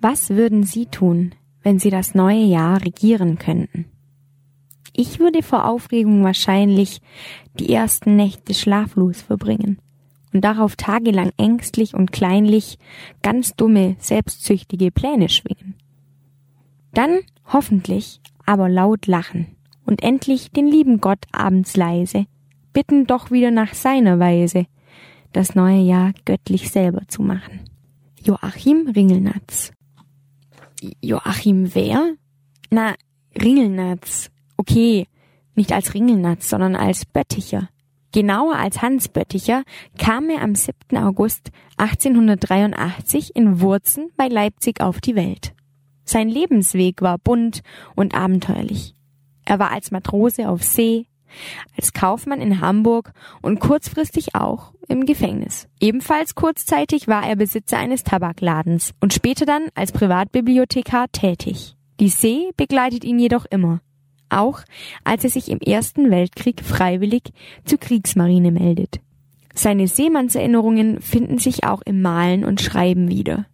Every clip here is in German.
Was würden Sie tun, wenn Sie das neue Jahr regieren könnten? Ich würde vor Aufregung wahrscheinlich die ersten Nächte schlaflos verbringen und darauf tagelang ängstlich und kleinlich ganz dumme, selbstsüchtige Pläne schwingen. Dann hoffentlich aber laut lachen und endlich den lieben Gott abends leise bitten, doch wieder nach seiner Weise das neue Jahr göttlich selber zu machen. Joachim Ringelnatz. Joachim wer? Na, Ringelnatz. Okay, nicht als Ringelnatz, sondern als Bötticher. Genauer als Hans Bötticher kam er am 7. August 1883 in Wurzen bei Leipzig auf die Welt. Sein Lebensweg war bunt und abenteuerlich. Er war als Matrose auf See, als Kaufmann in Hamburg und kurzfristig auch im Gefängnis. Ebenfalls kurzzeitig war er Besitzer eines Tabakladens und später dann als Privatbibliothekar tätig. Die See begleitet ihn jedoch immer, auch als er sich im Ersten Weltkrieg freiwillig zur Kriegsmarine meldet. Seine Seemannserinnerungen finden sich auch im Malen und Schreiben wieder.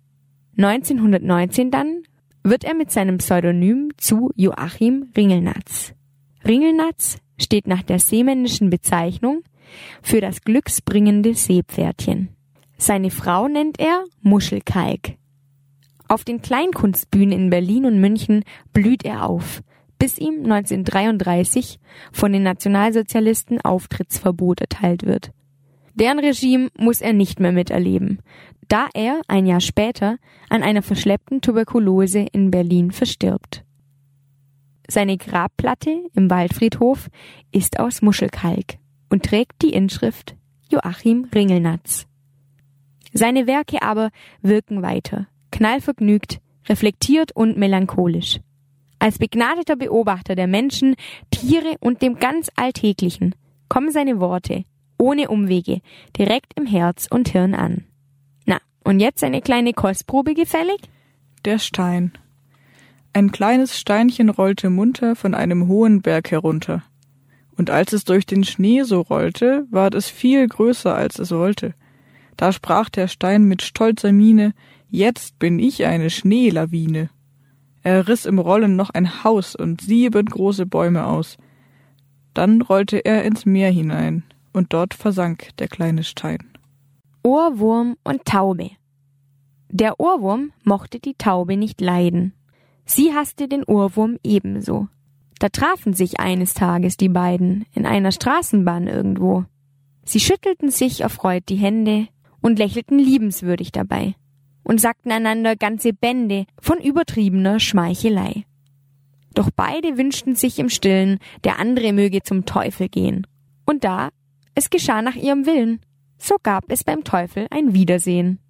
1919 dann wird er mit seinem Pseudonym zu Joachim Ringelnatz. Ringelnatz steht nach der seemännischen Bezeichnung für das glücksbringende Seepferdchen. Seine Frau nennt er Muschelkalk. Auf den Kleinkunstbühnen in Berlin und München blüht er auf, bis ihm 1933 von den Nationalsozialisten Auftrittsverbot erteilt wird. Deren Regime muss er nicht mehr miterleben, da er ein Jahr später an einer verschleppten Tuberkulose in Berlin verstirbt. Seine Grabplatte im Waldfriedhof ist aus Muschelkalk und trägt die Inschrift Joachim Ringelnatz. Seine Werke aber wirken weiter, knallvergnügt, reflektiert und melancholisch. Als begnadeter Beobachter der Menschen, Tiere und dem ganz Alltäglichen kommen seine Worte, ohne Umwege, direkt im Herz und Hirn an. Na, und jetzt eine kleine Kostprobe gefällig? Der Stein. Ein kleines Steinchen rollte munter von einem hohen Berg herunter. Und als es durch den Schnee so rollte, ward es viel größer, als es wollte. Da sprach der Stein mit stolzer Miene, »Jetzt bin ich eine Schneelawine.« Er riss im Rollen noch ein Haus und 7 große Bäume aus. Dann rollte er ins Meer hinein, und dort versank der kleine Stein. Ohrwurm und Taube. Der Ohrwurm mochte die Taube nicht leiden. Sie hasste den Ohrwurm ebenso. Da trafen sich eines Tages die beiden in einer Straßenbahn irgendwo. Sie schüttelten sich erfreut die Hände und lächelten liebenswürdig dabei und sagten einander ganze Bände von übertriebener Schmeichelei. Doch beide wünschten sich im Stillen, der andere möge zum Teufel gehen. Und da, es geschah nach ihrem Willen, so gab es beim Teufel ein Wiedersehen.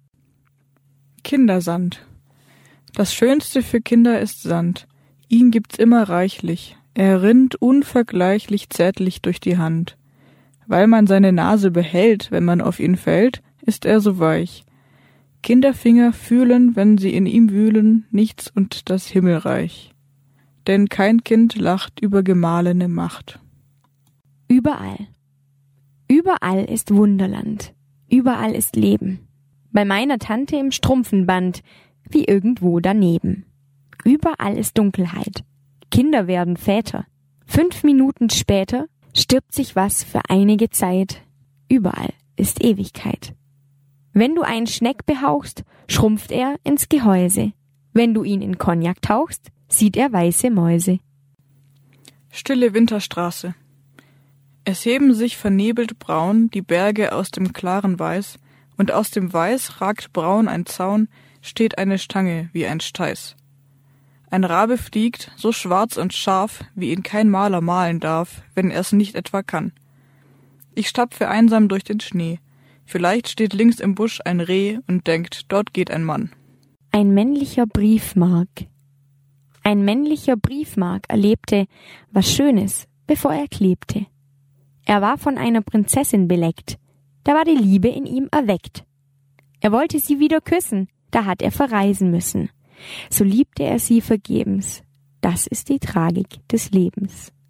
Kindersand. Das Schönste für Kinder ist Sand. Ihn gibt's immer reichlich. Er rinnt unvergleichlich zärtlich durch die Hand. Weil man seine Nase behält, wenn man auf ihn fällt, ist er so weich. Kinderfinger fühlen, wenn sie in ihm wühlen, nichts und das Himmelreich. Denn kein Kind lacht über gemahlene Macht. Überall. Überall ist Wunderland. Überall ist Leben. Bei meiner Tante im Strumpfenband, wie irgendwo daneben. Überall ist Dunkelheit. Kinder werden Väter. 5 Minuten später stirbt sich was für einige Zeit. Überall ist Ewigkeit. Wenn du einen Schneck behauchst, schrumpft er ins Gehäuse. Wenn du ihn in Cognac tauchst, sieht er weiße Mäuse. Stille Winterstraße. Es heben sich vernebelt braun die Berge aus dem klaren Weiß, und aus dem Weiß ragt braun ein Zaun, steht eine Stange wie ein Steiß. Ein Rabe fliegt, so schwarz und scharf, wie ihn kein Maler malen darf, wenn er's nicht etwa kann. Ich stapfe einsam durch den Schnee. Vielleicht steht links im Busch ein Reh und denkt, dort geht ein Mann. Ein männlicher Briefmark. Ein männlicher Briefmark erlebte was Schönes, bevor er klebte. Er war von einer Prinzessin beleckt, da war die Liebe in ihm erweckt. Er wollte sie wieder küssen, da hat er verreisen müssen. So liebte er sie vergebens. Das ist die Tragik des Lebens.